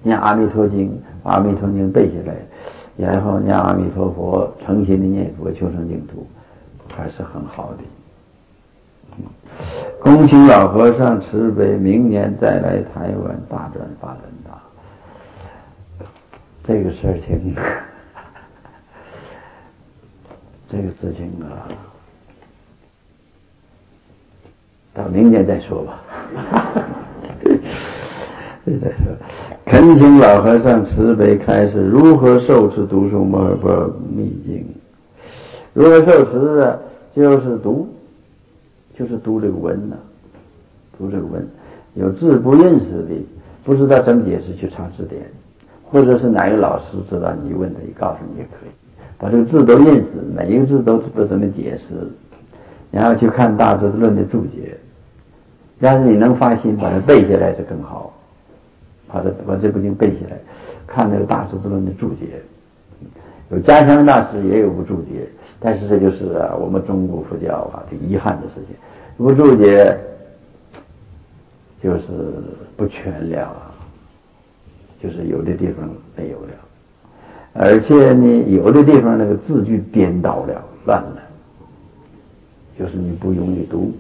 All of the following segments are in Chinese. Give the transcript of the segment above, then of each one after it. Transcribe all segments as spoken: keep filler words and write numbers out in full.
念阿弥陀经，把阿弥陀经背下来，然后念阿弥陀佛，诚心的念佛，求生净土，还是很好的。恭请老和尚慈悲，明年再来台湾大转法轮大。这个事情，这个事情啊，到明年再说吧。再说，恳请老和尚慈悲开示，如何受持读诵摩诃般若密经？如何受持啊？就是读。就是读这个文呢、啊，读这个文，有字不认识的，不知道怎么解释，去查字典，或者是哪个老师知道你问他，也告诉你也可以，把这个字都认识，每一个字都知道怎么解释，然后去看大智论的注解，要是你能发心把它背下来是更好，把它把这部经背下来，看那个大智论的注解，有家乡大师也有部注解。但是这就是啊，我们中国佛教啊，这遗憾的事情，不注解就是不全了啊，就是有的地方没有了，而且呢，有的地方那个字句颠倒了，乱了，就是你不容易读。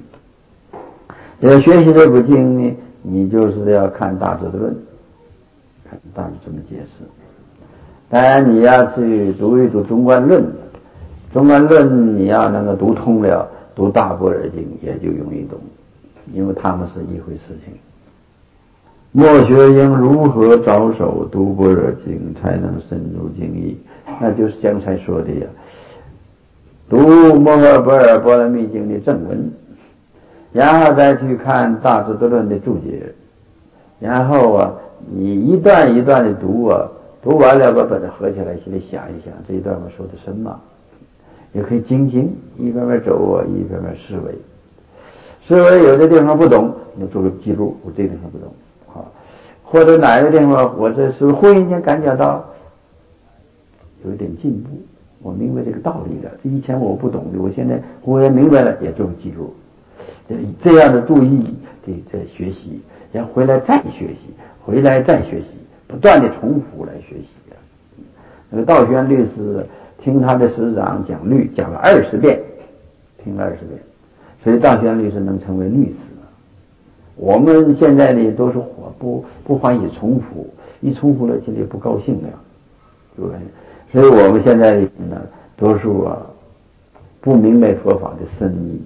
要学习这部经呢，你就是要看大智论，看大智怎么解释。当然你要去读一读中观论。中观论你要能够读通了，读大般若经也就容易懂，因为他们是一回事情。莫学应如何着手读般若经才能深入经义？那就是刚才说的呀，读摩诃般若波罗蜜经的正文，然后再去看大智度论的注解，然后啊，你一段一段的读啊，读完了把它合起来，心里想一想，这一段我说的什么？也可以精进，一边边走啊，一边边思维。思维有的地方不懂，你做个记录，我这地方不懂，好，或者哪个地方我这是忽然间感觉到有一点进步，我明白这个道理了。以前我不懂的，我现在忽然明白了，也做个记录。这样的注意的在学习，然后回来再学习，回来再学习，不断的重复来学习。那个道宣律师。听他的师长讲律，讲了二十遍，听了二十遍，所以道宣律师能成为律师。我们现在呢都是不不欢喜重复，一重复了心里不高兴了，对不对？所以我们现在呢，多数啊不明白佛法的深意，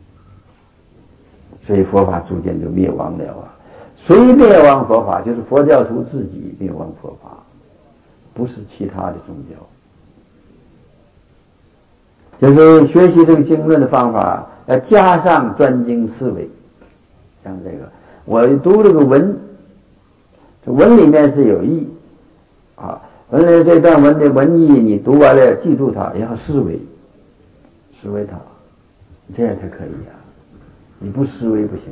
所以佛法逐渐就灭亡了啊。谁灭亡佛法？就是佛教徒自己灭亡佛法，不是其他的宗教。就是学习这个经论的方法，要加上专精思维。像这个，我读这个文，这文里面是有意啊，文里这段文的文意，你读完了记住它，然后思维，思维它，这样才可以啊。你不思维不行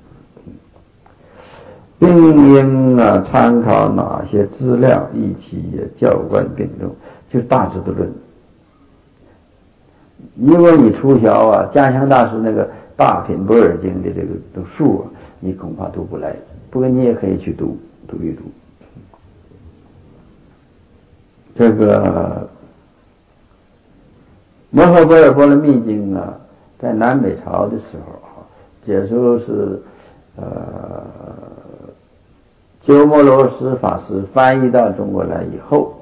的。并应啊参考哪些资料一起教观并重，就大致的论。因为你初学啊，家乡大师那个大品般若经的这个读数啊，你恐怕读不来。不过你也可以去读读一读。这个摩诃般若波罗蜜经啊，在南北朝的时候啊，这时候是呃鸠摩罗什法师翻译到中国来以后，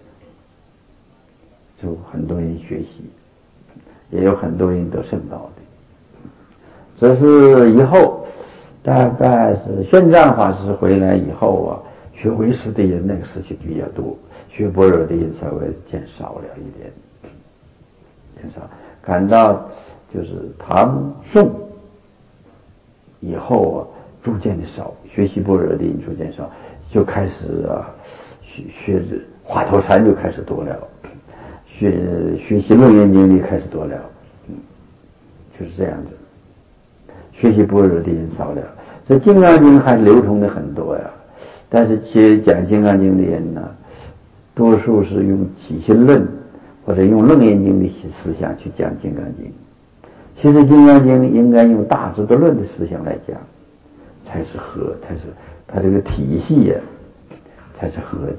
就很多人学习。也有很多人都圣道的，这是以后大概是玄奘法师回来以后啊，学唯识的人那个时期比较多，学般若的人稍微减少了一点，减少。感到就是唐宋以后啊，逐渐的少，学习般若的人逐渐少，就开始啊学学华佗禅就开始多了。学学习论言经历开始多了，嗯，就是这样子。学习般若的人少了，这金刚经还是流通的很多呀。但是学讲金刚经的人呢，多数是用起心论或者用楞严经的思想去讲金刚经。其实金刚经应该用大智度论的思想来讲，才是合，才是它这个体系呀、啊， 才是合的。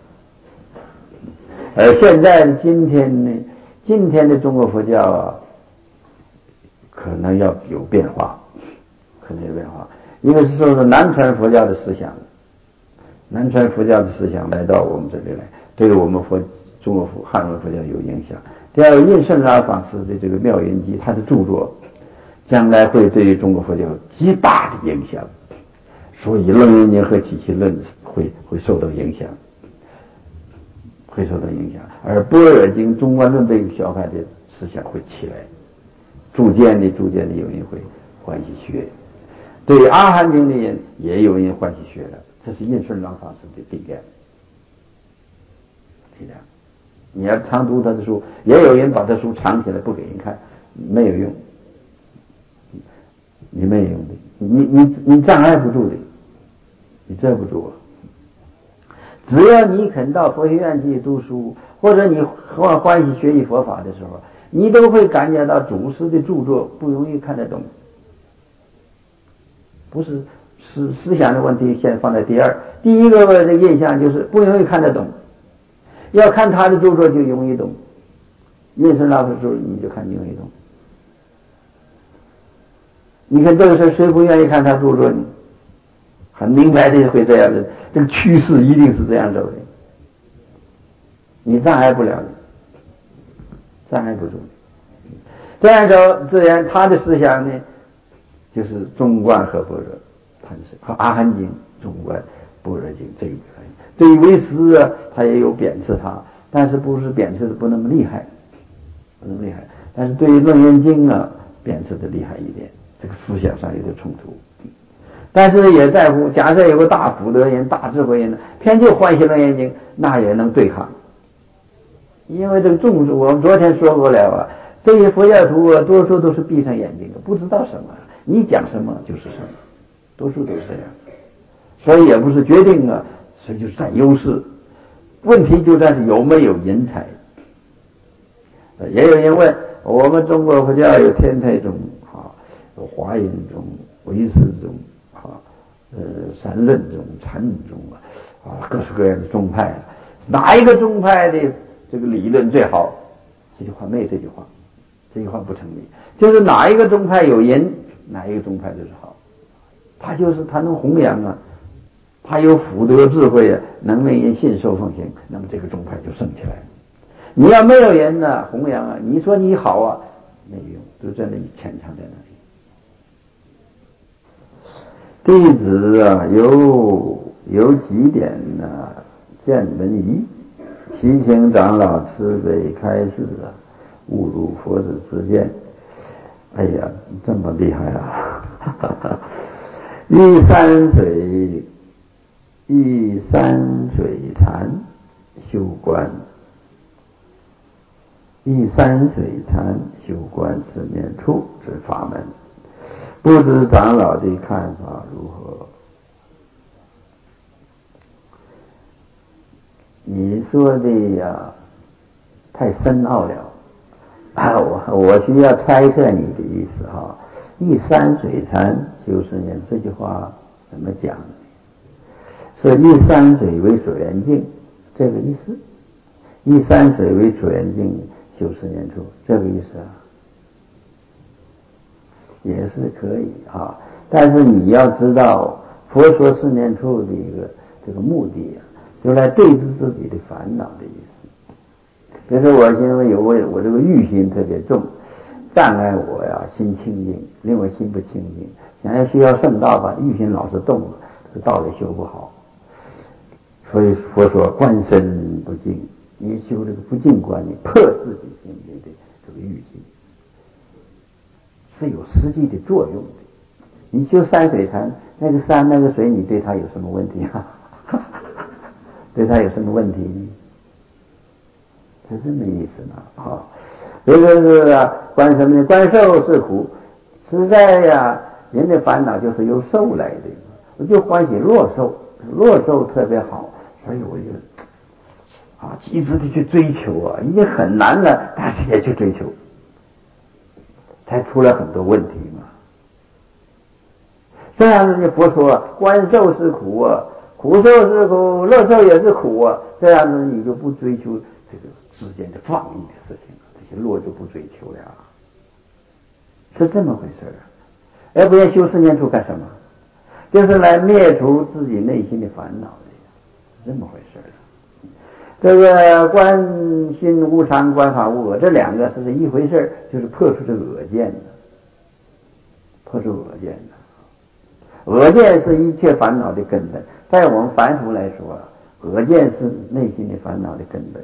而现在今天呢，今天的中国佛教啊，可能要有变化，可能有变化。一个是说是南传佛教的思想，南传佛教的思想来到我们这里来，对我们佛中国佛汉文佛教有影响。第二个，印顺拉法师的这个《妙云集》，他的著作将来会对于中国佛教有极大的影响，所以楞严经和起期论会会受到影响，会受到影响。而般若经、中观论这个小派的思想会起来，逐渐的、逐渐的有人会欢喜学。对于阿含经的人也有人欢喜学了，这是印顺拉法师的力量。力量，你要常读他的书，也有人把他书藏起来不给人看，没有用，你没有用的，你你你障碍不住的，你遮不住啊。只要你肯到佛学院去读书，或者你欢欢喜学习佛法的时候，你都会感觉到祖师的著作不容易看得懂。不是思思想的问题，先放在第二。第一个这个印象就是不容易看得懂，要看他的著作就容易懂。印顺拉法师你就看容易懂。你看这个事谁不愿意看他著作呢？很明白的会这样的，这个趋势一定是这样走的，你障碍不了的，障碍不住。这样走，自然他的思想呢，就是中观和般若，他是和阿含经、中观、般若经这一块。对于唯识啊，他也有贬斥他，但是不是贬斥的不那么厉害，不那么厉害。但是对于楞严经啊，贬斥的厉害一点，这个思想上有点冲突。但是也在乎，假设有个大福德人、大智慧人，偏就欢喜楞严经，那也能对抗。因为这个众生，我们昨天说过了啊，这些佛教徒啊，多数都是闭上眼睛的，不知道什么，你讲什么就是什么，多数都是这样。所以也不是决定啊，所以就占优势。问题就在是有没有人才。也有人问，我们中国佛教有天台宗啊，有华严宗、唯识宗啊，呃，三论宗、禅宗啊，啊，各式各样的宗派，哪一个宗派的这个理论最好？这句话没有这句话，这句话不成立。就是哪一个宗派有人，哪一个宗派就是好。他就是他能弘扬啊，他有福德智慧啊，能令人信受奉行，那么这个宗派就盛起来了。你要没有人呢弘扬啊，你说你好啊，没用，就真的潜藏在那里。弟子啊，有有几点呢、啊，见闻疑，祈请长老慈悲开示啊，误入佛子之见。哎呀，这么厉害啊！一山水，一山水禅修观，一山水禅修观四念处之法门，不知长老的看法如何？你说的呀，太深奥了啊！我我需要猜测你的意思哈。一山水禅修四念，这句话怎么讲？是一山水为所缘境，这个意思；一山水为所缘境修四念处，这个意思啊，也是可以啊。但是你要知道，佛说四念处的一个这个目的啊，就来对治自己的烦恼的意思。比如说我因为有我我这个欲心特别重，障碍我呀心清净，令我心不清净，想要需要圣道吧，欲心老是动，这个道也修不好。所以佛说观身不净，你修这个不净观，你破自己心里的这个欲心，是有实际的作用的。你修山水禅，那个山那个水，你对它有什么问题啊？对它有什么问题呢？是这么意思呢啊。这个是啊，观什么呢？观受是苦，实在呀，人的烦恼就是由受来的。我就欢喜弱受，弱受特别好，所以我就啊，一直的去追求啊，已经很难了，但是也去追求，才出了很多问题嘛。这样子，佛说观受是苦啊， 苦受是苦，乐受也是苦啊。这样子你就不追求这个之间的放逸的事情，这些乐就不追求了，是这么回事啊。而不然修四念处干什么？就是来灭除自己内心的烦恼的，是这么回事啊。这个观心无常，观法无我，这两个是一回事，就是破除这个恶见的，破除恶见的。恶见是一切烦恼的根本，在我们凡夫来说，恶见是内心的烦恼的根本。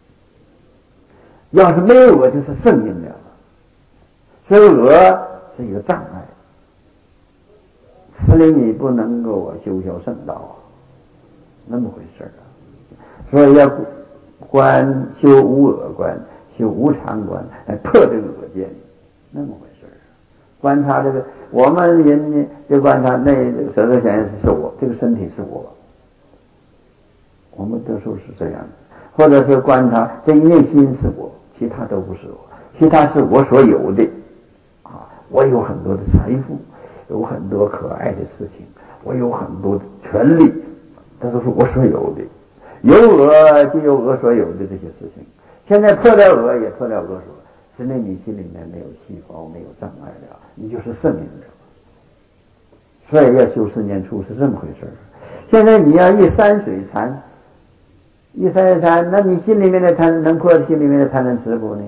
要是没有恶，就是圣因了。所以恶是一个障碍，使令你不能够修修圣道，那么回事啊。所以要观修无我观，修无常观，来破这个恶见，那么回事。观察这个，我们人呢就观察那舌头想是我，这个身体是我，我们多数是这样的。或者是观察这一内心是我，其他都不是我，其他是我所有的啊，我有很多的财富，有很多可爱的事情，我有很多的权利，这都是我所有的。有我就有我所有的这些事情，现在破了我也破了我所，是那你心里面没有细胞，没有障碍了，你就是圣人了。所以要修四念处是这么回事。现在你要一山水禅，一山水禅，那你心里面的贪能破心里面的贪嗔痴不呢？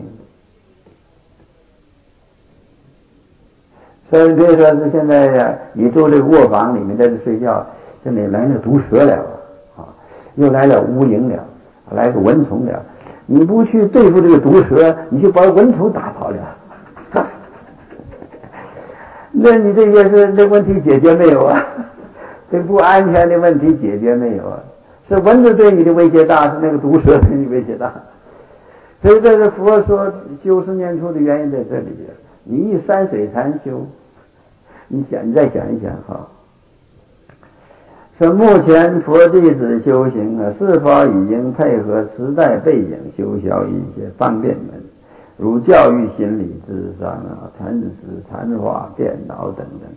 所以比如说是现在呀，你住这个卧房里面在这睡觉，这里来那个毒蛇了啊，又来了乌蝇了，来个蚊虫了，你不去对付这个毒蛇，你就把蚊虫打跑了，那你这些是这问题解决没有啊？这个不安全的问题解决没有啊？是蚊子对你的威胁大，是那个毒蛇对你威胁大。所以这是佛说修四念处的原因在这里边。你一山水禅修，你想，你再想一想哈。说目前佛弟子修行啊，是否已经配合时代背景修销一些方便门，如教育、心理、智商啊、禅师、禅法、电脑等等。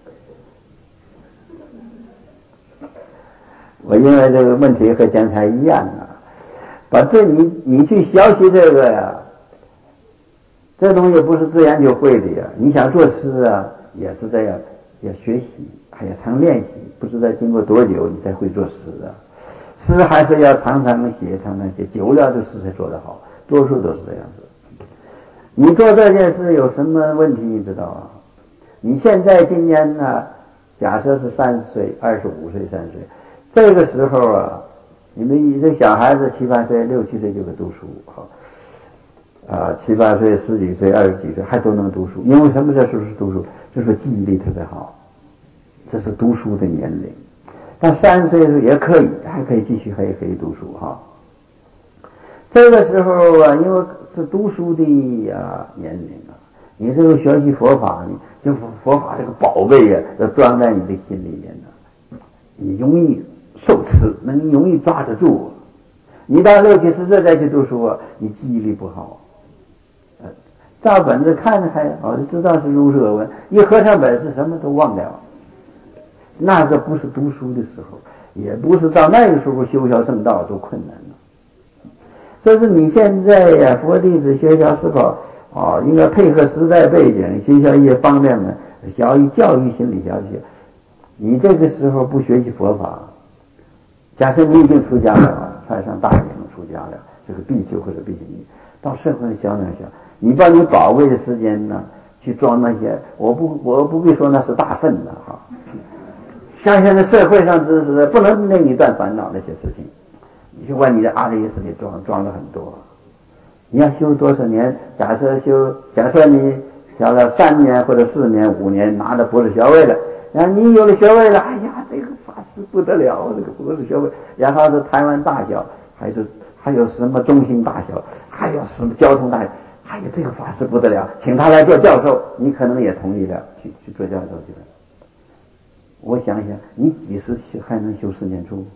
我认为这个问题和刚才一样啊，把这你你去学习这个呀，这东西不是自然就会的呀。你想做诗啊，也是这样，要学习，还要常练习，不知道经过多久你才会做诗啊。诗还是要常常写，常常写，久了这诗才做得好，多数都是这样子。你做这件事有什么问题你知道啊？你现在今年呢，假设是三十岁、二十五岁、三十岁，这个时候啊，你们这小孩子七八岁、六七岁就会读书哈。啊，七八岁、十几岁、二十几岁还都能读书，因为什么这时候是读书？就是记忆力特别好，这是读书的年龄。但三十岁的时候也可以，还可以继续，还可以读书哈。这个时候啊，因为是读书的啊年龄啊，你这个学习佛法，你就佛法这个宝贝啊，要装在你的心里面呢，你容易受持，能容易抓得住。你到六七十岁再去读书啊，你记忆力不好。照本子看还好，就知道是如是而闻，一合上本是什么都忘掉。那个不是读书的时候，也不是到那个时候修销正道都困难了。所以说你现在呀、啊，佛弟子学校是否啊，应该配合时代背景，学校一些方面呢，教育教育心理教学。你这个时候不学习佛法，假设你已经出家了，穿上大衣出家了，这个必修或者必行义，到社会上想想想。你把你宝贵的时间呢，去装那些，我不我不必说那是大粪的哈。像现在社会上知识不能令你断烦恼那些事情，你就往你的阿赖耶识里装装了很多。你要修多少年？假设修，假设你学了三年或者四年、五年，拿了博士学位了，然后你有了学位了，哎呀，这个法师不得了，这个博士学位，然后是台湾大小，还是还有什么中心大小，还有什么交通大小。哎呀，这个法师不得了，请他来做教授，你可能也同意了，去去做教授去了。我想想，你几时还能修四念处？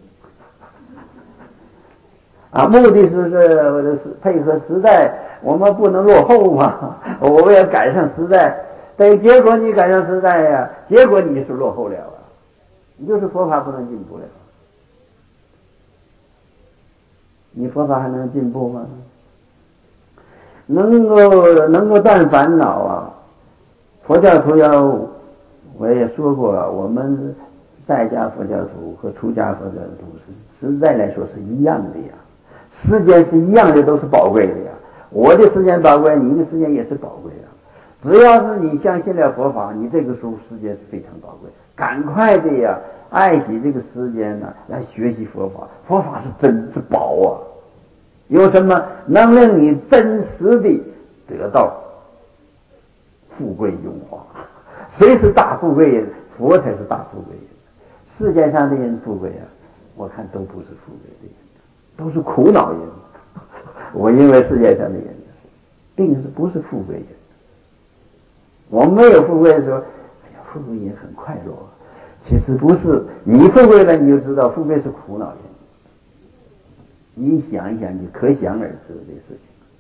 啊，目的是是配合时代，我们不能落后嘛，我们要赶上时代。但结果你赶上时代呀、啊，结果你是落后了啊，你就是佛法不能进步了。 你佛法还能进步吗？能够能够断烦恼啊！佛教徒要，我也说过，我们在家佛教徒和出家佛教徒是实在来说是一样的呀，时间是一样的，都是宝贵的呀。我的时间宝贵，你的时间也是宝贵呀。只要是你相信了佛法，你这个时候时间是非常宝贵，赶快的呀，爱惜这个时间呢，来学习佛法。佛法是真是宝啊！有什么能令你真实的得到富贵荣华？谁是大富贵人？佛才是大富贵人。世界上的人富贵啊，我看都不是富贵的人，都是苦恼人。我认为世界上的人并是不是富贵人。我们没有富贵的时候，哎呀，富贵也很快乐。其实不是，你富贵了，你就知道富贵是苦恼人。你想一想，你可想而知的事情。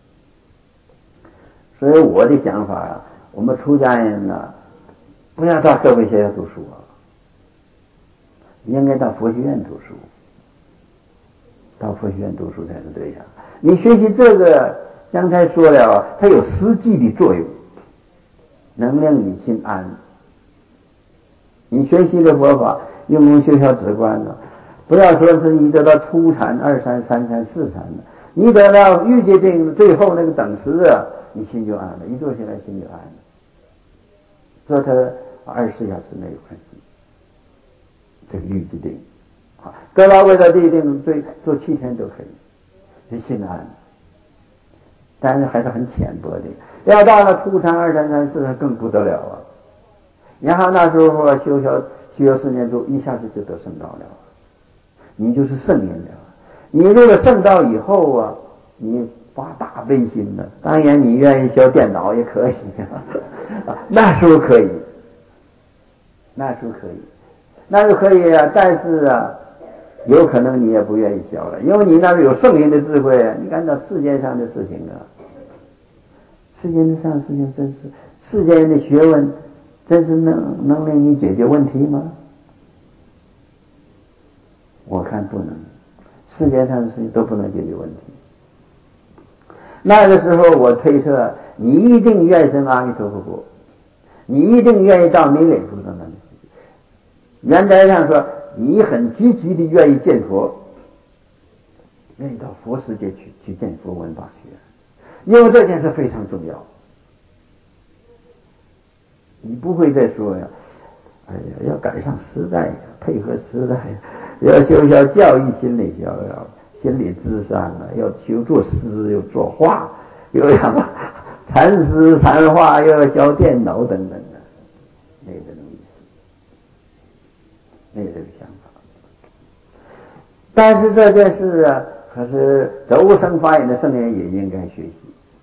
所以我的想法啊，我们出家人呢、啊，不要到社会学校读书啊，应该到佛学院读书。到佛学院读书才是对呀。你学习这个，刚才说了，它有实际的作用。能令你心安。你学习的佛法，用功修小止观了，不要说是你得到初禅、二禅、三禅、四禅了，你得到欲界定最后那个等时啊，你心就安了，一坐下来心就安了。做它二十四小时没有关系，这个欲界定啊，得到位的地定最做七天都可以，你心安。但是还是很浅薄的，要到了初禅、二禅、三四禅更不得了啊！然后那时候啊，修小修四年度，一下子就得圣道了，你就是圣人了。你入了圣道以后啊，你发大悲心了，当然你愿意修电脑也可以，啊、那时候可以，那时候可以，那时候可以啊，但是啊。有可能你也不愿意教了，因为你那儿有圣人的智慧。你看到世界上的事情啊，世界上的事情真是世界人的学问，真是能能令你解决问题吗？我看不能，世界上的事情都不能解决问题。那个时候我推测，你一定愿生阿弥陀佛国，你一定愿意到弥勒菩萨那里。原则上说，你很积极的愿意见佛，愿意到佛世界去去见佛闻法学，因为这件事非常重要。你不会再说呀，哎呀，要赶上时代呀，配合时代，要修修教育心理学，要心理智商啊，要修做诗，又做画，又要禅诗禅画，又要教电脑等等的，没有这种意思，没有这个想法。但是这件事啊，可是周生发言的圣人也应该学习，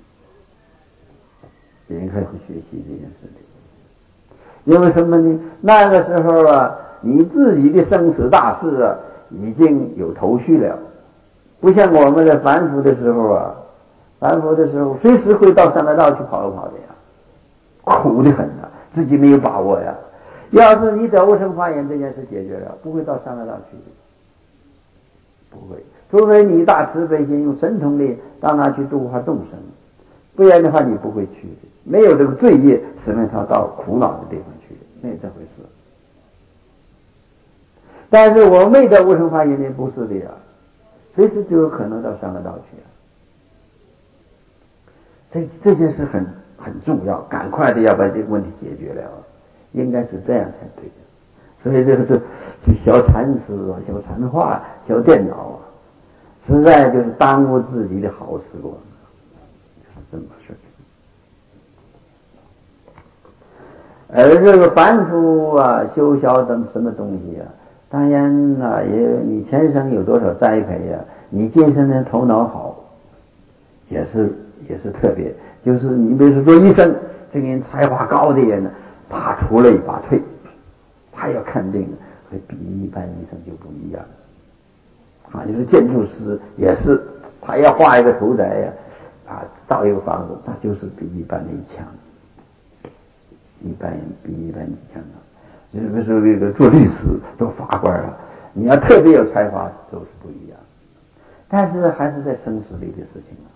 也应该去学习这件事情。因为什么呢？那个时候啊，你自己的生死大事啊，已经有头绪了，不像我们的凡夫的时候啊，凡夫的时候随时会到三恶道去跑一跑的呀，苦得很呐、啊，自己没有把握呀。要是你得无生发言这件事解决了，不会到三恶道去的，不会，除非你大慈悲心用神通力到那去度化众生，不然的话你不会去的。没有这个罪业使令他到苦恼的地方去，没有这回事。但是我没得无生发言的不是的呀，随时就有可能到三恶道去啊。这这件事很很重要，赶快的要把这个问题解决了，应该是这样才对的。所以这个是去学禅师啊，学禅画，学电脑啊，实在就是耽误自己的好时光，就是这么事情。而这个凡夫啊，修小等什么东西啊，当然啊，也你前生有多少栽培呀、啊，你今生的头脑好，也是也是特别。就是你比如说做医生，这个人才华高的人呢，他出类拔萃，他要看病会比一般医生就不一样啊。就是建筑师也是，他要画一个图宅呀、啊，啊，造一个房子，他就是比一般人强。一般人比一般人强啊，就是比如说这个做律师、做法官啊，你要特别有才华都是不一样。 但是还是在生死里的事情啊。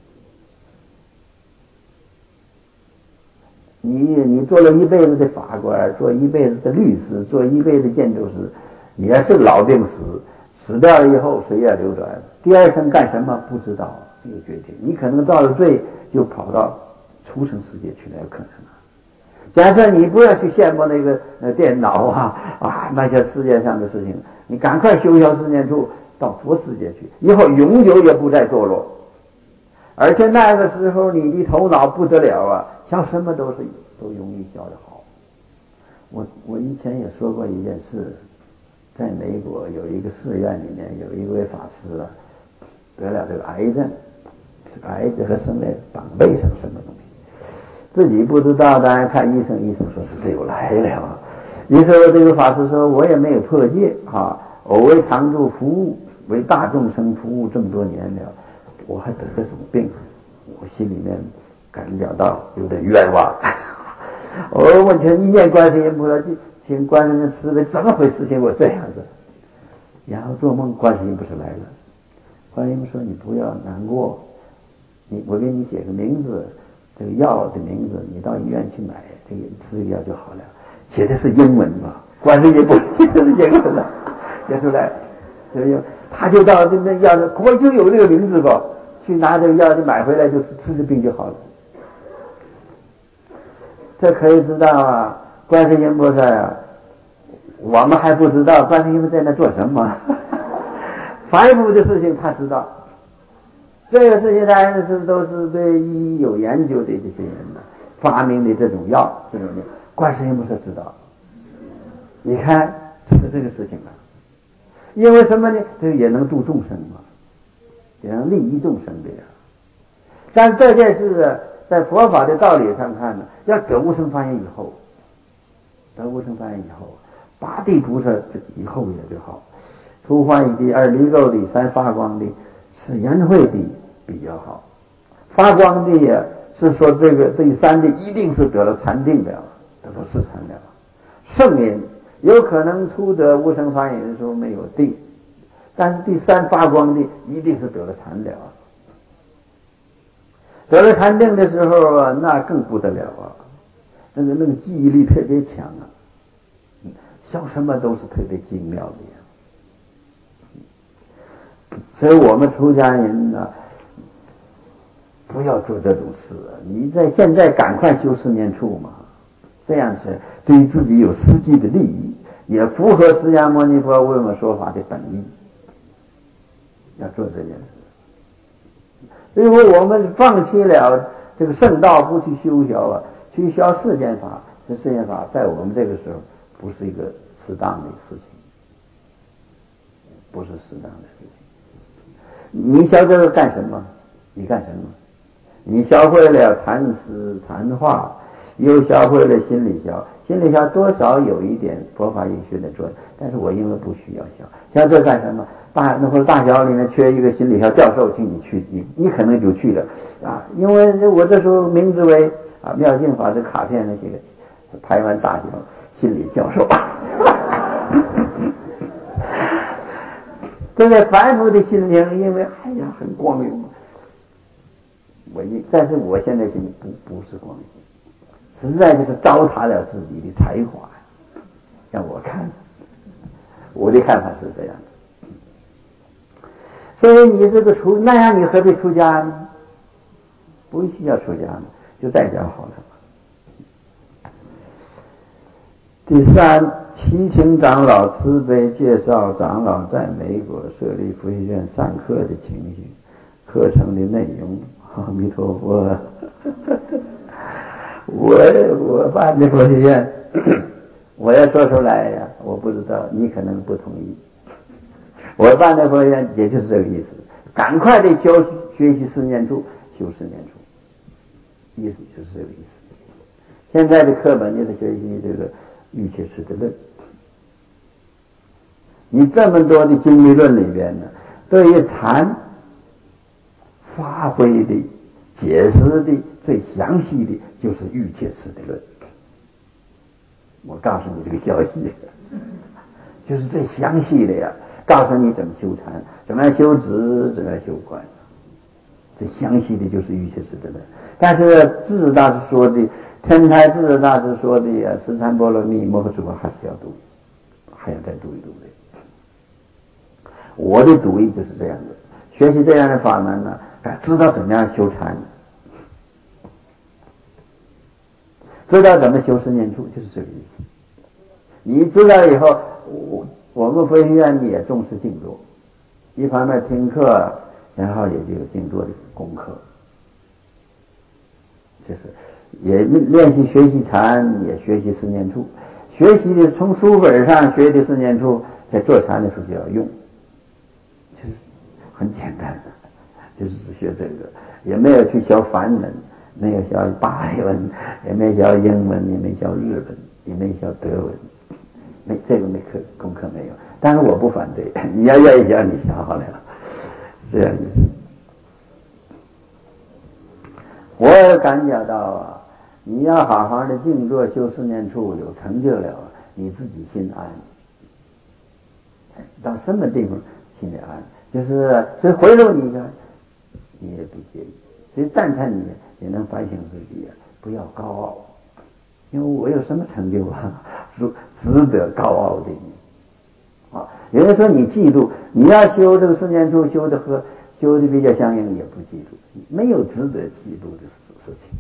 你你做了一辈子的法官，做一辈子的律师，做一辈子建筑师，也是老病死，死掉了以后随业流转，第二生干什么不知道，没有决定。你可能造了罪就跑到畜生世界去了，有可能啊。假设你不要去羡慕那个呃电脑啊啊那些世界上的事情，你赶快修消四念处到佛世界去，以后永久也不再堕落。而且那个时候你的头脑不得了啊，想什么都是都容易想得好。我我以前也说过一件事，在美国有一个寺院里面有一位法师啊，得了这个癌症，这个癌症和生在膀背上什么东西，自己不知道，当然看医生，医生说是这有来了。于是这个法师说，我也没有破戒啊，我为常住服务，为大众生服务这么多年了，我还得这种病，我心里面感觉到有点冤枉。我问他一念观世音菩萨，请观世音慈悲，怎么回事情我这样子？然后做梦观世音菩萨来了，观世音说你不要难过，你我给你写个名字，这个药的名字，你到医院去买这个吃这个药就好了。写的是英文嘛，观世音菩萨写的是英文的，写出来，所以他就到那那药我就有这个名字吧，去拿这个药就买回来就吃着病就好了。这可以知道啊，观世音菩萨啊，我们还不知道观世音菩萨在那做什么，凡夫的事情他知道。这个事情当然是都是对医有研究的这些人呢发明的这种药，这种药观世音菩萨知道。你看这个这个事情啊，因为什么呢？这也能度众生嘛，也能利益众生的呀。但这件事啊，在佛法的道理上看呢，要得无生法忍以后，得无生法忍以后，八地菩萨以后也就好，初发一地，二离垢地，三发光地，四圆慧地比较好。发光地呀，是说这个第三地一定是得了禅定的，得了四禅的。圣人有可能初得无生法忍的时候没有定，但是第三发光地一定是得了禅了。得了禅定的时候啊，那更不得了啊，那个那个记忆力特别强啊，想什么都是特别精妙的呀。所以我们出家人呢，不要做这种事啊！你在现在赶快修四念处嘛，这样是对于自己有实际的利益，也符合释迦牟尼佛为我们说法的本意。要做这件事。如果我们放弃了这个圣道，不去修学啊，去学世间法，这世间法在我们这个时候不是一个适当的事情，不是适当的事情。你学这个干什么？你干什么？你学会了禅师禅话，又学会了心理学，心理学多少有一点佛法医学的作用，但是我因为不需要学，学这干什么？大那会儿大学里面缺一个心理学教授，请你去，你你可能就去了啊，因为我这时候名字为啊妙净法的卡片那些个台湾大学心理教授。这个凡夫的心灵，因为哎呀很光荣，我一但是我现在心里不不是光荣，实在就是糟蹋了自己的才华。让我看，我的看法是这样的。所以你这个出那样，你何必出家呢？不需要出家呢，就在家好了。第三，齐清长老慈悲介绍长老在美国设立佛学院上课的情形，课程的内容。阿弥陀佛。我我办的佛学院，我要说出来呀，我不知道你可能不同意。我办的佛学院也就是这个意思，赶快的修学习四念处，修四念处，意思就是这个意思。现在的课本就是学习这个欲切识的论，你这么多的经律论里边呢，对于禅发挥的解释的最详细的就是欲切识的论。我告诉你这个消息，就是最详细的呀， 告诉你怎么修禅，怎么样修止，怎么样修观。这详细的就是瑜伽师的了。但是智者大师说的，天台智者大师说的啊，十禅波罗蜜摩诃诸法还是要读，还要再读一读的。我的读意就是这样的，学习这样的法门呢，知道怎么样修禅，知道怎么修十念处，就是这个意思。你知道以后，我我们佛学院也重视静坐，一方面听课，然后也就有静坐的功课，就是也练习学习禅，也学习十念处。学习的从书本上学的十念处，在做禅的时候就要用，就是很简单的，就是只学这个，也没有去学梵文，没有学巴利文，也没学英文，也没学日文，也没学德文，没这个没课功课没有。但是我不反对，你要愿意学你学好了，这样意思。我也感觉到啊，你要好好的静坐修十念处，有成就了，你自己心安。到什么地方心里安？就是所以回头你看，你也不介意。所以赞叹你也能反省自己，不要高傲，因为我有什么成就啊，值值得高傲的你啊。有人说你嫉妒，你要修这个十念处修的和修的比较相应，也不嫉妒，没有值得嫉妒的事情。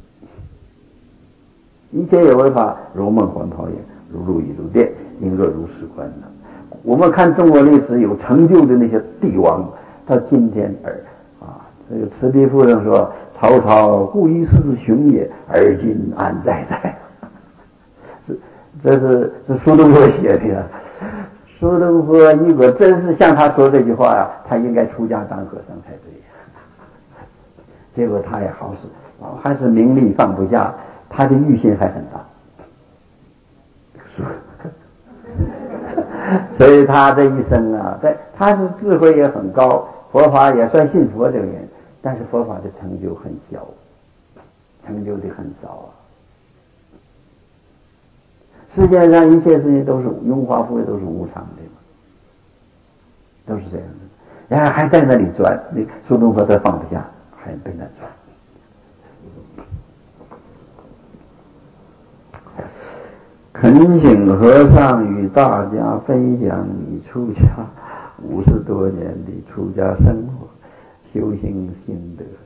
一切有为法，如梦幻泡影，如露亦如电，应若如是观呢。我们看中国历史有成就的那些帝王，到今天而啊，这个慈禧夫人说：“曹操故一世雄也，而今安在在？”这这是是苏东坡写的。苏东坡如果真是像他说这句话呀，他应该出家当和尚才对。结果他也好使，还是名利放不下，他的欲心还很大。所以他这一生啊，在他是智慧也很高，佛法也算信佛这个人，但是佛法的成就很小，成就的很少啊。世界上一切事情都是荣华富贵，都是无常的嘛，都是这样的。然后还在那里转，那苏东坡他放不下，还被那转。恳请和尚与大家分享你出家五十多年的出家生活、修行心得。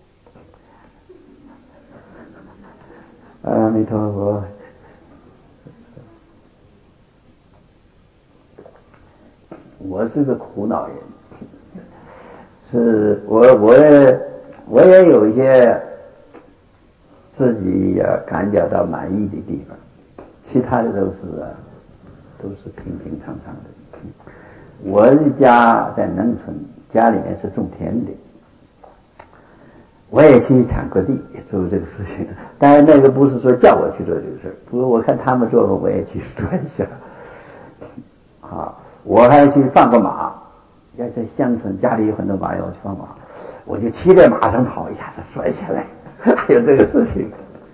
阿弥陀佛。我是个苦恼人，是我我也我也有一些自己呀感觉到满意的地方。其他的都是啊，都是平平常常的。我的家在农村，家里面是种田的，我也去铲过地，做这个事情。当然那个不是说叫我去做这个事，不过我看他们做了，我也去做一下。啊，我还去放过马，要在乡村家里有很多马，要去放马，我就骑在马上跑，一下子摔下来，还有这个事情。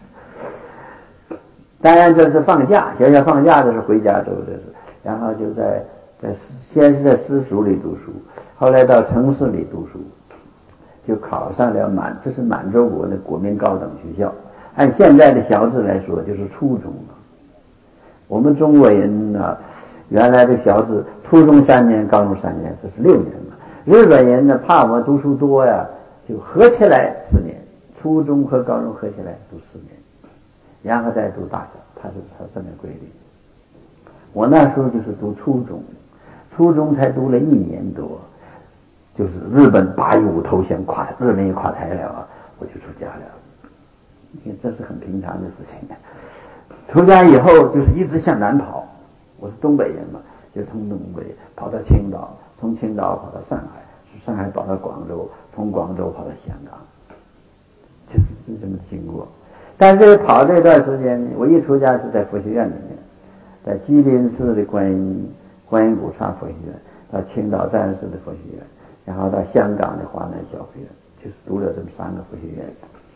当然这是放假，学校放假的时候回家做这是，然后就在在先是在私塾里读书，后来到城市里读书，就考上了满，这是满洲国的国民高等学校，按现在的小字来说就是初中了。我们中国人呢，原来的小字初中三年，高中三年，这是六年嘛。日本人呢怕我们读书多呀，就合起来四年，初中和高中合起来读四年。然后再读大学，他是他这么规定。我那时候就是读初中，初中才读了一年多，就是日本八一五投降垮，日本也垮台了啊，我就出家了。你看这是很平常的事情。出家以后就是一直向南跑，我是东北人嘛，就从东北跑到青岛，从青岛跑到上海，从上海跑到广州，从广州跑到香港，就是是这么经过。但是跑这段时间，我一出家是在佛学院里面，在吉林市的观音观音古刹佛学院，到青岛战士的佛学院，然后到香港的华南小佛院，就是读了这么三个佛学院，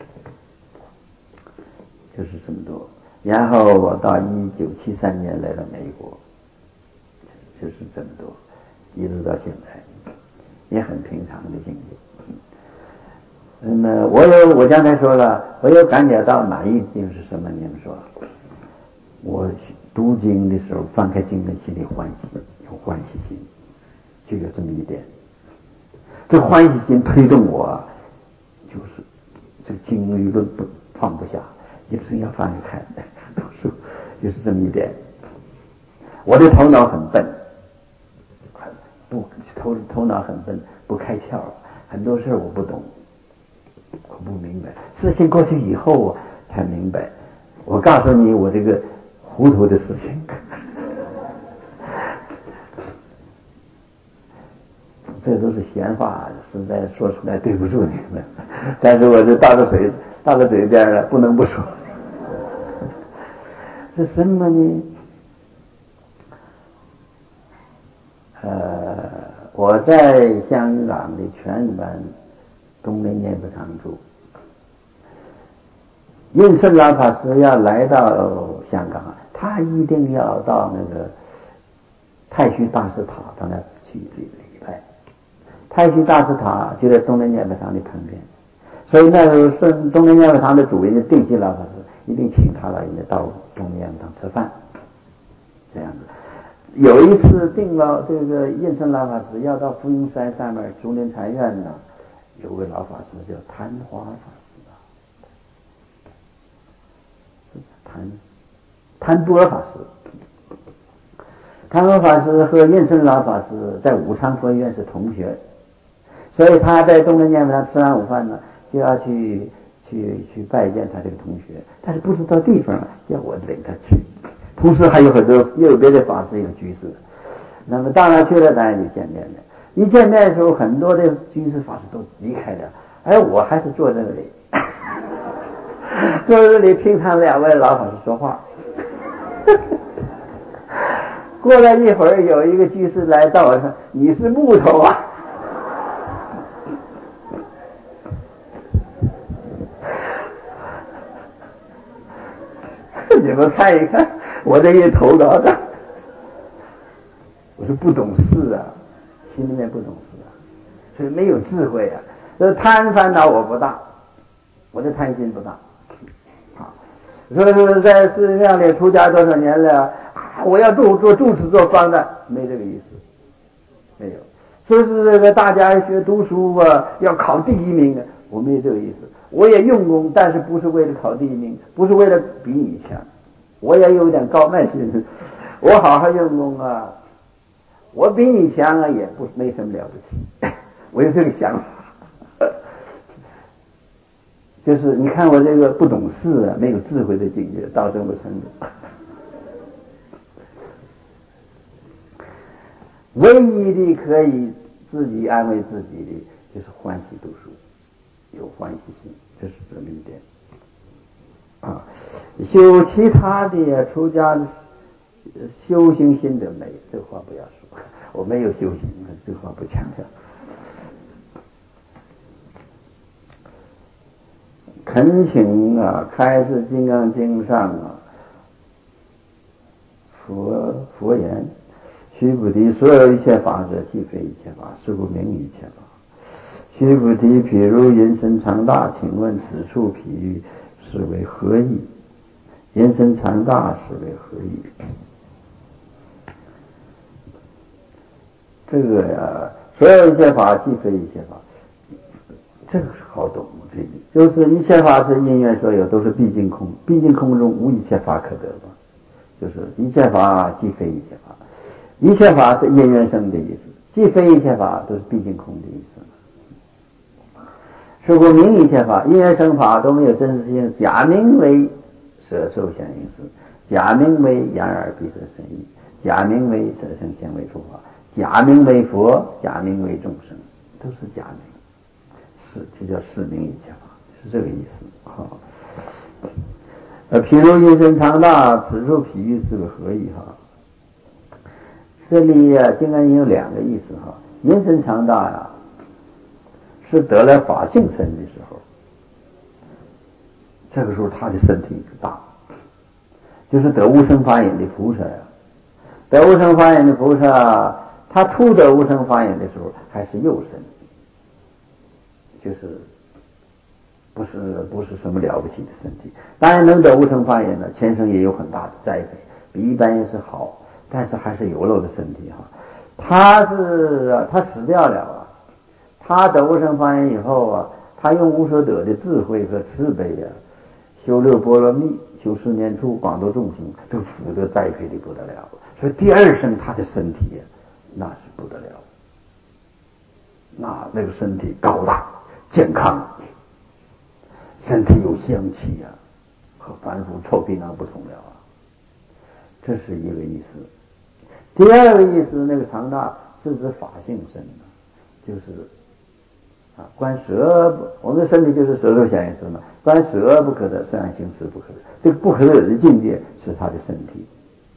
就是这么多。然后我到一九七三年来到美国，就是这么多。 一直到现在，也很平常的境界。那么我有，我刚才说了，我有感觉到哪一定是什么？你们说，我读经的时候，翻开经文，心里欢喜，有欢喜心，就有这么一点。这欢喜心推动我，就是这个经律论不放不下，一直要翻开读书，就是这么一点。我的头脑很笨，不头头脑很笨，不开窍，很多事我不懂。我不明白，事情过去以后才明白。我告诉你，我这个糊涂的事情，这都是闲话，实在说出来对不住你们。但是我这大个嘴，大个嘴边了，不能不说。是什么呢？呃，我在香港的荃湾东林念佛堂住，印顺老法师要来到香港，他一定要到那个太虚大师塔到那去礼拜。太虚大师塔就在东林念佛堂的旁边，所以那个顺东林念佛堂的主人定西老法师一定请他来到东林念佛堂吃饭，这样子。有一次定了这个印顺老法师要到福云山上面竹林禅院呢，有位老法师叫昙花法师啊，谭谭波法师，谭波法师和印顺老法师在武昌佛院是同学，所以他在东林念佛堂吃完午饭呢，就要去去去拜见他这个同学，但是不知道地方，要我领他去。同时还有很多也有别的法师有居士，那么当然去了，当然就见面了。一见面的时候，很多的居士法师都离开了，而我还是坐在那里，坐在那里听他们两位老法师说话。过了一会儿，有一个居士来到我说：“你是木头啊！”你们看一看我这一头脑的，我是不懂事啊，心里面不懂事啊，所以没有智慧啊。这贪烦恼我不大，我的贪心不大。啊，所以说在寺庙里出家多少年了啊，我要做做住持做方的，没这个意思，没有。说是这个大家学读书啊，要考第一名的，我没这个意思。我也用功，但是不是为了考第一名，不是为了比你强。我也有点高慢心，我好好用功啊，我比你强啊，也不没什么了不起。我有这个想法，就是你看我这个不懂事啊，没有智慧的境界到这么程度。唯一的可以自己安慰自己的，就是欢喜读书，有欢喜心，这是这么一点。啊，修其他的出家的修行心得没，这话不要说，我没有修行，这话不强调。恳请啊，开示《金刚经》上啊，佛佛言：须菩提，所有一切法者，即非一切法，是故名一切法。须菩提，譬如人身长大，请问此处譬喻是为何意？人身长大是为何意？这个呀，所有一切法即非一切法，这个是好懂。这个就是一切法是因缘所有，都是毕竟空，毕竟空中无一切法可得嘛。就是一切法即非一切法，一切法是因缘生的意思，即非一切法都是毕竟空的意思。是故名一切法，因缘生法都没有真实性，假名为舍受相应识，假名为眼耳鼻舌身意，假名为舍身行为诸法，假名为佛，假名为众生，都是假名，是就叫是名一切法，是这个意思。好，呃，譬如因身长大，此处譬喻是个何意？哈，这里啊，经常有两个意思哈。因身长大呀，是得了法性身的时候，这个时候他的身体大，就是得无生法忍的菩萨呀。得无生法忍的菩萨， 他初得无生法眼的时候还是幼身，就是不是不是什么了不起的身体。当然能得无生法眼呢，前生也有很大的栽培，比一般人是好，但是还是有漏的身体哈。他是他死掉了啊，他得无生法眼以后啊，他用无所得的智慧和慈悲啊，修六波罗蜜，修十念处，广度众生，都福德栽培的不得了。所以第二生他的身体那是不得了，那那个身体高大健康，身体有香气啊，和凡夫臭皮囊不同了啊。这是一个意思。第二个意思，那个常大是指法性身，就是啊，观舌，我们的身体就是舌头相应身嘛，观舌不可得，摄养行识不可得，这个不可得的境界是他的身体，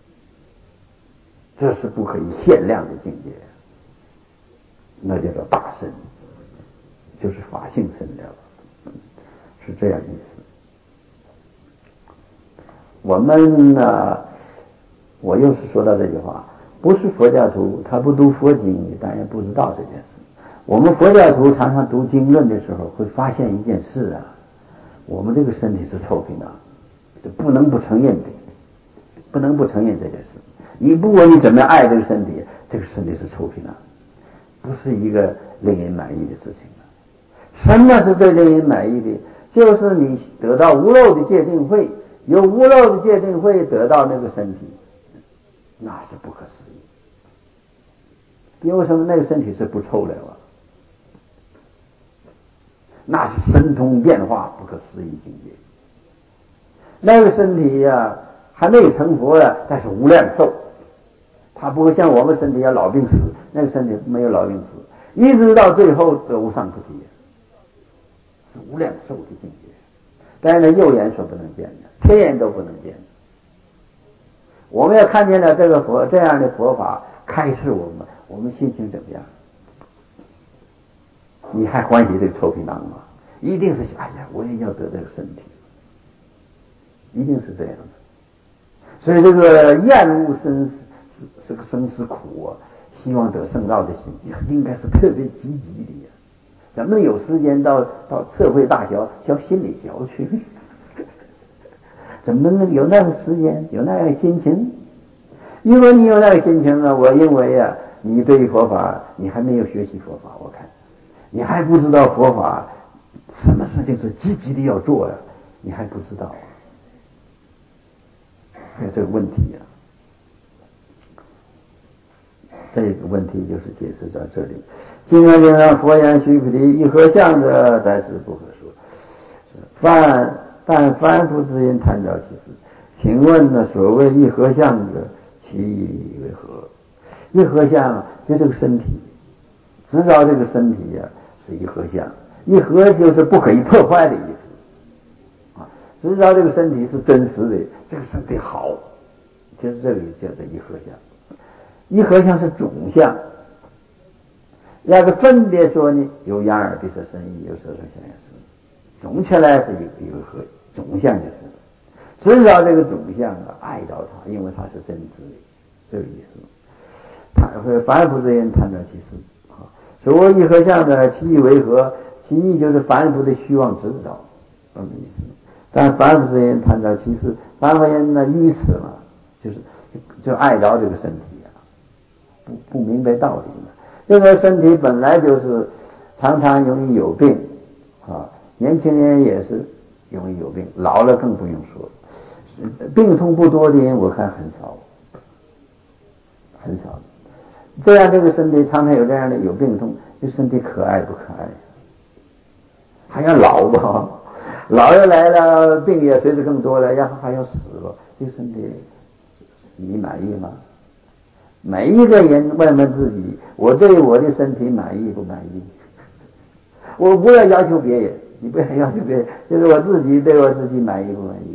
这是不可以限量的境界，那叫做大身，就是法性身了，是这样意思。我们呢，我又是说到这句话，不是佛教徒，他不读佛经，当然不知道这件事。我们佛教徒常常读经论的时候，会发现一件事啊，我们这个身体是臭皮囊，这不能不承认的，不能不承认这件事。你不管你怎么样爱这个身体，这个身体是臭皮囊，不是一个令人满意的事情啊。什么是最令人满意的？就是你得到无漏的戒定慧，由无漏的戒定慧得到那个身体，那是不可思议。因为什么？那个身体是不臭了啊，那是神通变化不可思议境界。那个身体呀、啊，还没成佛呀、啊，但是无量寿。他不会像我们身体要老病死，那个身体没有老病死，一直到最后得无上菩提，是无量寿的境界。但是呢，肉眼所不能见的，天眼都不能见的。我们要看见了这个佛这样的佛法开示我们，我们心情怎么样？你还欢喜这个臭皮囊吗？一定是哎呀，我也要得这个身体，一定是这样的。所以这个厌恶生死是个生死苦啊，希望得圣道的心应该是特别积极的呀。咱们有时间到到社会大学教心理学去，怎么能有那个时间有那个心情？如果你有那个心情啊，我认为啊，你对佛法你还没有学习佛法，我看你还不知道佛法什么事情是积极的要做呀、啊，你还不知道啊。还有这个问题呀、啊，这个问题就是解释在这里。经常经常佛言须菩提，一合相者，暂时不可说。凡但凡夫之因贪着其事。请问呢，所谓一合相者，其意为何？一合相就这个身体，知道这个身体呀、啊、是一合相，一合就是不可以破坏的意思啊。知道这个身体是真实的，这个身体好，就是这个叫做一合相。一合相是总相，要是分别说呢，有眼耳鼻舌身意，有舌头相应识，总起来是一个一个合总相就是。知道这个总相啊，爱到它，因为它是真实的，这个意思。他会凡夫之言贪着其事啊。所谓一合相呢，其意为何？其意就是凡夫的虚妄执照，这么意思。但凡夫之言贪着其事，凡夫人呢愚痴嘛，就是就爱着这个身体啊，不不明白道理嘛。这个身体本来就是常常容易有病啊，年轻人也是容易有病，老了更不用说。病痛不多的人我看很少，很少。这样这个身体常常有这样的有病痛，这身体可爱不可爱？还要老吧，老了来了，病也随着更多了，然后还要死了，这个身体你满意吗？每一个人问问自己，我对我的身体满意不满意？我不要要求别人，你不要要求别人，就是我自己对我自己满意不满意？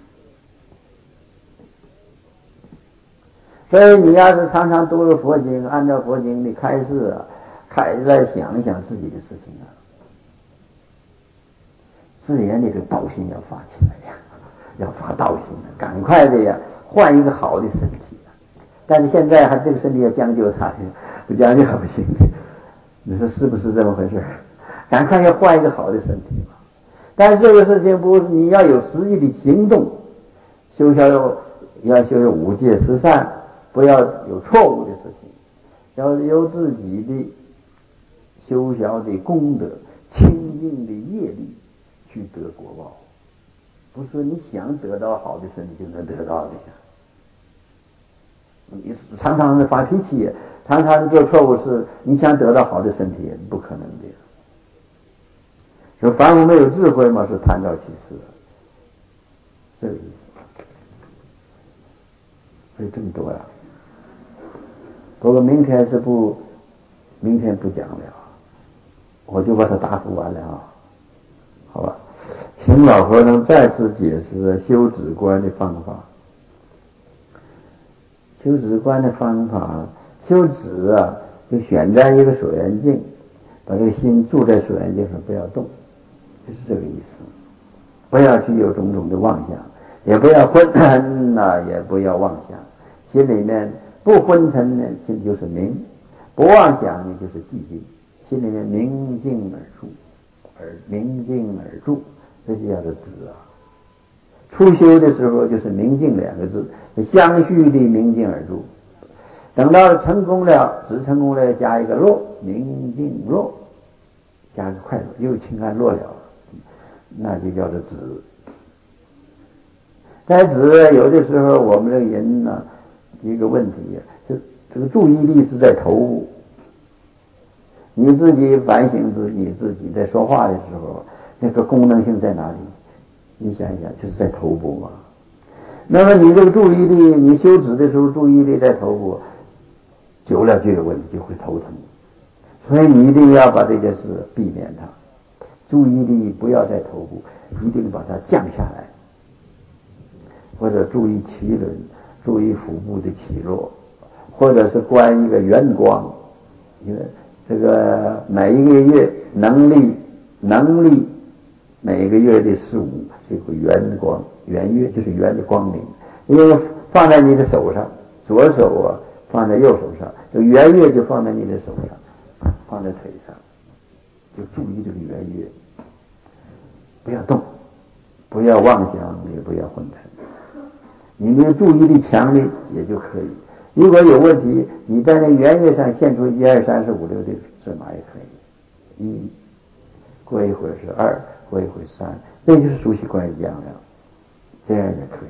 所以你要是常常读了佛经，按照佛经的开示啊，开始来想一想自己的事情啊，自然那个道心要发起来呀，要发道心的，赶快的呀，换一个好的身体啊， 但是现在还这个身体要将就它，不将就还不行。你说是不是这么回事？赶快要换一个好的身体嘛。但是这个事情不是你要有实际的行动，修小要修五戒十善，不要有错误的事情，要有自己的修小的功德、清净的业力去得果报，不是说你想得到好的身体就能得到的呀。你常常的发脾气，常常做错误事，你想得到好的身体不可能的。说凡夫没有智慧嘛，是贪躁起事，这个意思。所以这么多呀。不过明天是不，明天不讲了，我就把它答复完了啊，好吧？请老和尚再次解释修止观的方法。修止观的方法，修止啊，就选在一个水眼镜，把这个心住在水眼镜上，不要动，就是这个意思。不要去有种种的妄想，也不要昏沉呐，也不要妄想。心里面不昏沉呢，心就是明；不妄想呢，就是寂静。心里面明静而住，而明静而住，这就叫做止啊。初修的时候就是明静两个字，相续的明静而住。等到成功了，止成功了，加一个落，明静落，加个快乐，又清安落了，那就叫做止。在止有的时候我们这个人呢，一个问题，就这个注意力是在头部。你自己反省自你自己在说话的时候，那个功能性在哪里？你想一想，就是在头部嘛。那么你这个注意力，你修止的时候注意力在头部，久了就有问题，就会头疼。所以你一定要把这件事避免它，注意力不要在头部，一定把它降下来，或者注意脐轮，注意腹部的起落，或者是观一个圆光，因为这个每一个月能力能力每个月的十五，这个圆光圆月就是圆的光明，因为放在你的手上，左手啊放在右手上，这圆月就放在你的手上，放在腿上，就注意这个圆月，不要动，不要妄想，也不要昏沉。你的注意力强烈也就可以。如果有问题，你在那圆月上现出一二三四五六的字码也可以。一过一会儿是二，过一会儿三，这就是熟悉观一样的，这样也可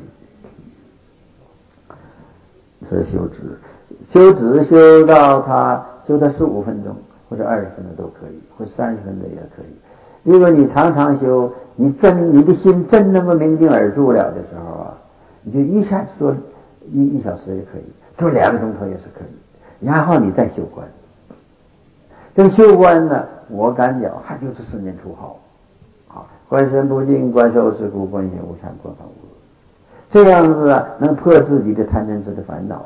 以。所以修止，修止修到他修到十五分钟或者二十分钟都可以，或三十分钟也可以。如果你常常修，你真你的心真能够明镜而住了的时候啊，你就一下子做一一小时也可以，做两个钟头也是可以。然后你再修观，这个修观呢，我感觉还就是四念处好，啊，观身不净，观受是故，观行无常，观法无我。这样子啊，能破自己的贪嗔痴的烦恼，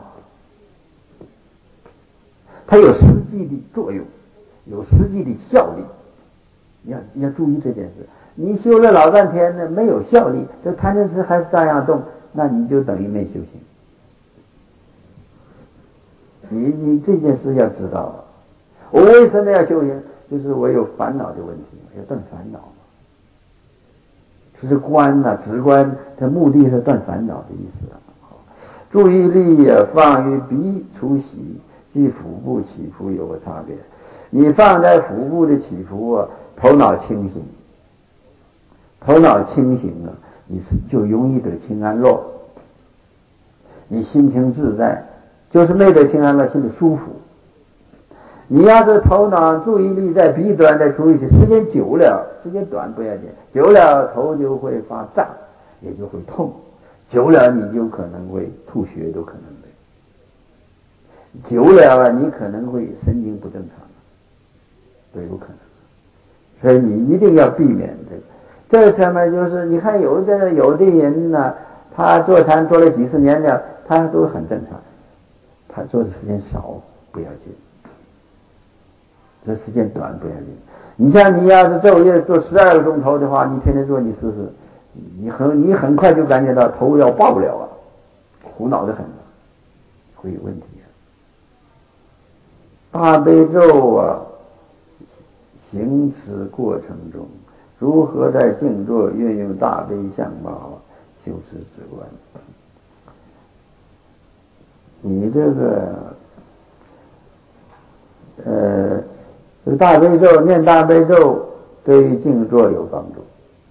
它有实际的作用，有实际的效力。你要你要注意这件事。你修了老半天呢，没有效力，这贪嗔痴还是照样动，那你就等于没修行。你你这件事要知道啊，我为什么要修行？就是我有烦恼的问题，要断烦恼嘛。其实观呢、啊，止观的目的是断烦恼的意思啊。注意力啊，放于鼻出息，与腹部起伏有个差别。你放在腹部的起伏啊，头脑清醒，头脑清醒啊，你就容易得清安乐，你心情自在，就是没得清安乐，心里舒服。你要是头脑注意力在鼻端再注意些，时间久了，时间短不要紧，久了头就会发胀，也就会痛，久了你就可能会吐血，都可能的。久了你可能会神经不正常，都有可能。所以你一定要避免这个。这个什么就是你看有的有的人呢，他坐禅做了几十年了，他都很正常，他做的时间少不要紧。这时间短不要紧，你像你要是昼夜做十二个钟头的话，你天天做你试试，你很你很快就感觉到头要爆了啊，苦恼的很。 会有问题啊。大悲咒啊，行持过程中，如何在静坐运用大悲相貌啊，修持止观？你这个呃，这个大悲咒念大悲咒对于静坐有帮助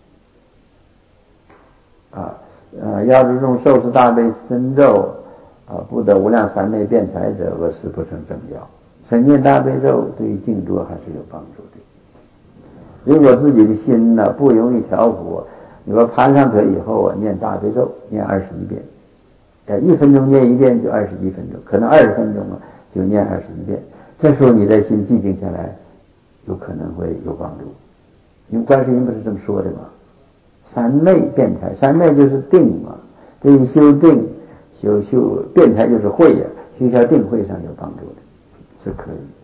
啊。呃，要是用受持大悲神咒啊，不得无量三昧辩才者，恶事不成正要。所以念大悲咒对于静坐还是有帮助的。如果自己的心呢不容易调伏，你说盘上腿以后啊，念大悲咒念二十一遍，呃，一分钟念一遍就二十一分钟，可能二十分钟啊就念二十一遍。这时候你的心寂静下来，有可能会有帮助。因为观世音不是这么说的吗？三昧辩才，三昧就是定嘛，对于修定、修修辩才就是慧呀、啊，修下定慧上有帮助的，是可以。